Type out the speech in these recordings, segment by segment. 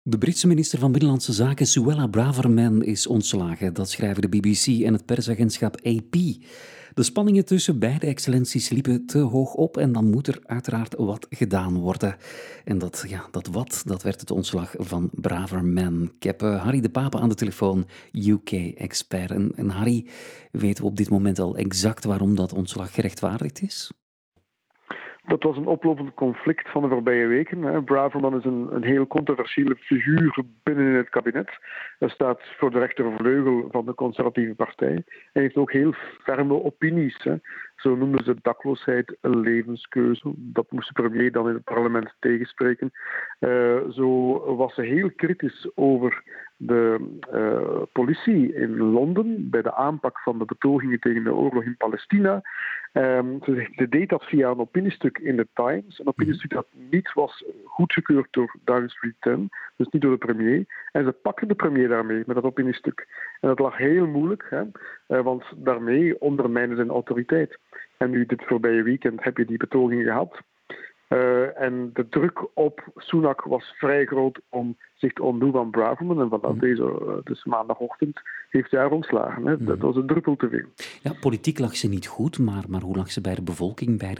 De Britse minister van Binnenlandse Zaken Suella Braverman is ontslagen. Dat schrijven de BBC en het persagentschap AP. De spanningen tussen beide excellenties liepen te hoog op en dan moet er uiteraard wat gedaan worden. En dat werd het ontslag van Braverman. Ik heb Harry de Pape aan de telefoon, UK-expert. En Harry, weten we op dit moment al exact waarom dat ontslag gerechtvaardigd is? Dat was een oplopend conflict van de voorbije weken. Braverman is een heel controversiële figuur binnen het kabinet. Hij staat voor de rechtervleugel van de conservatieve partij. Hij heeft ook heel ferme opinies. Zo noemden ze dakloosheid een levenskeuze. Dat moest de premier dan in het parlement tegenspreken. Zo was ze heel kritisch over de politie in Londen bij de aanpak van de betogingen tegen de oorlog in Palestina. Ze deed dat via een opiniestuk in de Times. Een opiniestuk dat niet was goedgekeurd door Downing Street 10, dus niet door de premier. En ze pakte de premier daarmee met dat opiniestuk. En dat lag heel moeilijk, want daarmee ondermijnen zijn autoriteit. En nu dit voorbije weekend heb je die betogingen gehad. En de druk op Sunak was vrij groot om zich te ontdoen van Braverman. En vanaf dus maandagochtend heeft hij haar ontslagen. Dat was een druppel te veel. Ja, politiek lag ze niet goed, maar hoe lag ze bij de bevolking, bij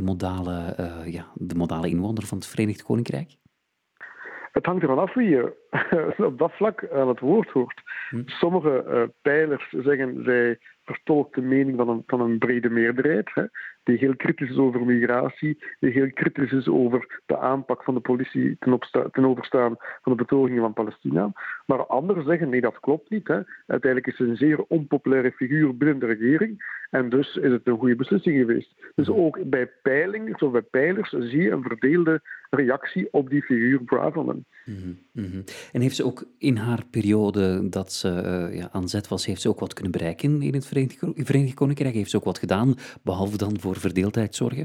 de modale inwoner van het Verenigd Koninkrijk? Het hangt ervan af wie je op dat vlak aan het woord hoort. Sommige peilers zeggen zij vertolkt de mening van een brede meerderheid, die heel kritisch is over migratie, die heel kritisch is over de aanpak van de politie ten overstaan van de betogingen van Palestina. Maar anderen zeggen, nee, dat klopt niet. Uiteindelijk is ze een zeer onpopulaire figuur binnen de regering en dus is het een goede beslissing geweest. Dus ook bij peilingen of bij peilers zie je een verdeelde reactie op die figuur Braverman. En heeft ze ook in haar periode dat ze aan zet was, heeft ze ook wat kunnen bereiken in het Verenigd Koninkrijk? Heeft ze ook wat gedaan, behalve dan voor verdeeldheid zorgen?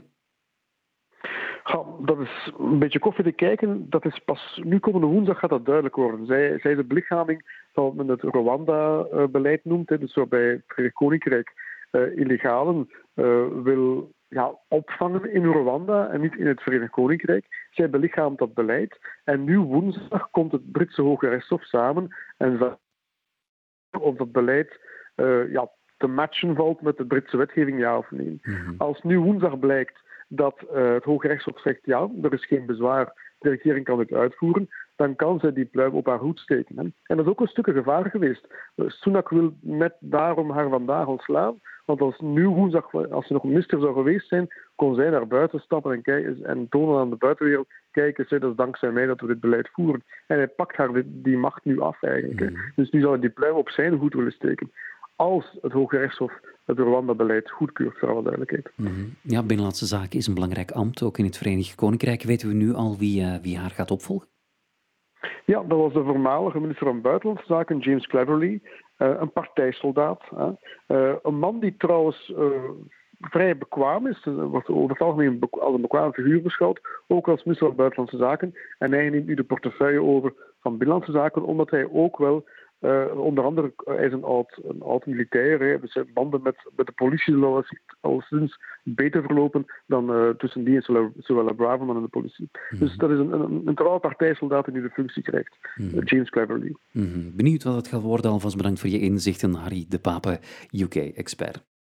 Dat is een beetje koffie te kijken. Dat is pas nu komende woensdag gaat dat duidelijk worden. Zij is de belichaming van wat men het Rwanda-beleid noemt. Dus waarbij het Verenigd Koninkrijk illegalen wil opvangen in Rwanda en niet in het Verenigd Koninkrijk. Zij belichaamt dat beleid. En nu woensdag komt het Britse Hoge Rechtshof samen en of dat beleid te matchen valt met de Britse wetgeving, ja of nee. Als nu woensdag blijkt dat het Hoge Rechtshof zegt ja, er is geen bezwaar, de regering kan het uitvoeren, dan kan zij die pluim op haar hoed steken. En dat is ook een stukje gevaar geweest. Sunak wil net daarom haar vandaag ontslaan, want als nu woensdag, als ze nog minister zou geweest zijn, kon zij naar buiten stappen en tonen aan de buitenwereld, kijk eens, dat is dankzij mij dat we dit beleid voeren. En hij pakt haar die macht nu af eigenlijk. Dus nu zou hij die pluim op zijn hoed willen steken. Als het Hoge Rechtshof het Rwanda-beleid goedkeurt, voor alle duidelijkheid. Ja, Binnenlandse Zaken is een belangrijk ambt, ook in het Verenigd Koninkrijk. Weten we nu al wie haar gaat opvolgen? Ja, dat was de voormalige minister van Buitenlandse Zaken, James Cleverly. Een partijsoldaat. Een man die trouwens vrij bekwaam is. Wordt over het algemeen als een bekwame figuur beschouwd. Ook als minister van Buitenlandse Zaken. En hij neemt nu de portefeuille over van Binnenlandse Zaken, omdat hij ook wel onder andere, hij is een oud militair. Dus zijn banden met de politie zullen al sinds beter verlopen dan tussen die en Suella Braverman en de politie. Dus dat is een trouwe partijsoldaat die nu de functie krijgt. James Cleverly. Benieuwd wat het gaat worden. Alvast bedankt voor je inzichten, Harry de Pape, UK-expert.